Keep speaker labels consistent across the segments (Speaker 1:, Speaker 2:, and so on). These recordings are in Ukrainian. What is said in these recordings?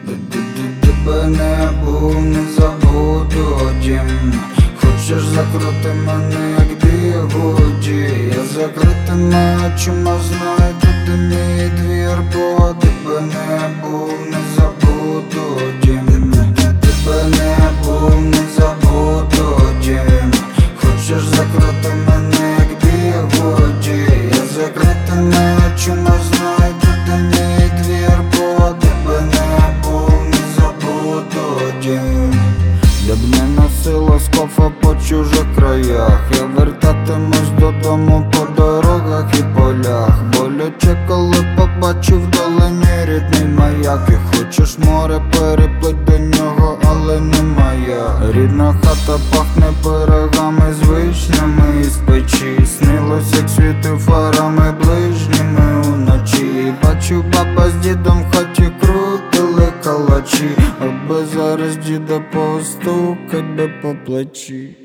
Speaker 1: Тебе не був, не забуду дім. Хочеш закрути мене, як бігуді. Я закритими очима знаю, тут мій двір, бо тебе не був, не забуду дім. Тебе не був, не забуду дім. Хочеш закрути мене, як бігуді. Я закритими очима знаю, тут мій двір, бо тебе не був, не забуду дім. Я б не носила скофа по чужих краях. Я вертатимусь додому по дорогах і полях. Боляче, коли побачив вдалині рідний маяк. І хочеш море, переплить до нього, але не моя. Рідна хата пахне пирогами з вишнями із печі. Снилось, як світив фарами ближніми уночі. Бачу, баба з дідом в хаті крутили калачі, аби зараз діда постукать би по плечі.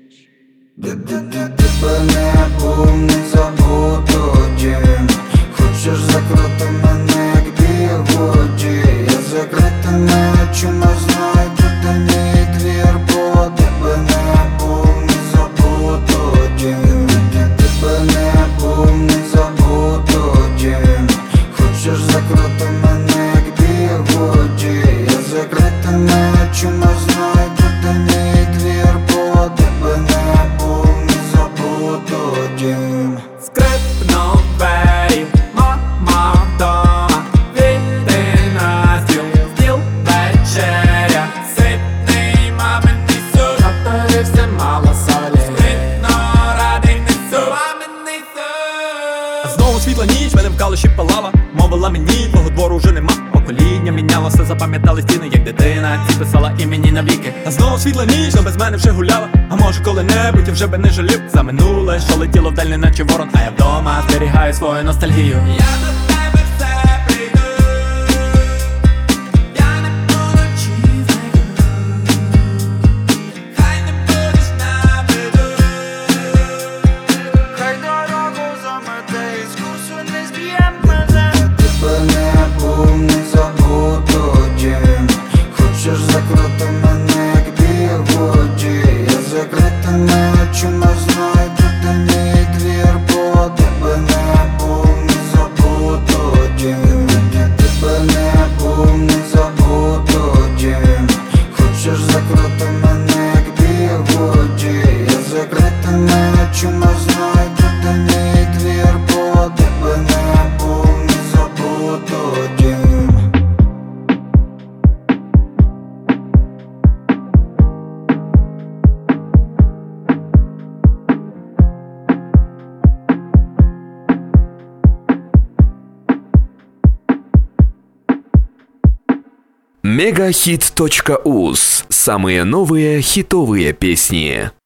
Speaker 1: Тебе не був, не забуду дім. Хочеш закрити мене, як бігуді. Я закритими очима знаю, де мій двір, бо тебе не був, не забуду дім. Тебе не був, не забуду дім. Хочеш закрити мене, як бігуді. Я закритими очима знаю, де мій двір, бо тебе не був, не забуду дім.
Speaker 2: Скрипнув двері, мама вдома. Війти на стіл вечеря. Ситний маминий суп, наперився мало солі. Спритно радий несу маминий суп. Знову світла ніч, мене в калуші палала. Мовила мені, твого двору вже нема. Покоління мінялося, запам'ятали стіни, як дитина. Ці писала імені навіки. А знову світла ніч, но без мене вже гуляла. А може коли-небудь я вже би не жалів за минуле, що летіло вдаль, неначе ворон. А я вдома зберігаю свою ностальгію. Я до тебе все прийду. Я не буду чистити. Хай не будеш на виду.
Speaker 1: Хай дорогу замете, із курсу не зб'єм мене. Тебе не був, не забуду дім. Хочеш закрити мене, як бігуді. Я закритими очима знаю, де мій двір, бо тебе не був, не забуду дім. Тебе не був, не забуду дім. Хочеш закрити мене, як бігуді. Я закритими очима знаю, де мій двір, бо тебе не був, не забуду дім.
Speaker 3: Мегахит.уз. Самые новые хитовые песни.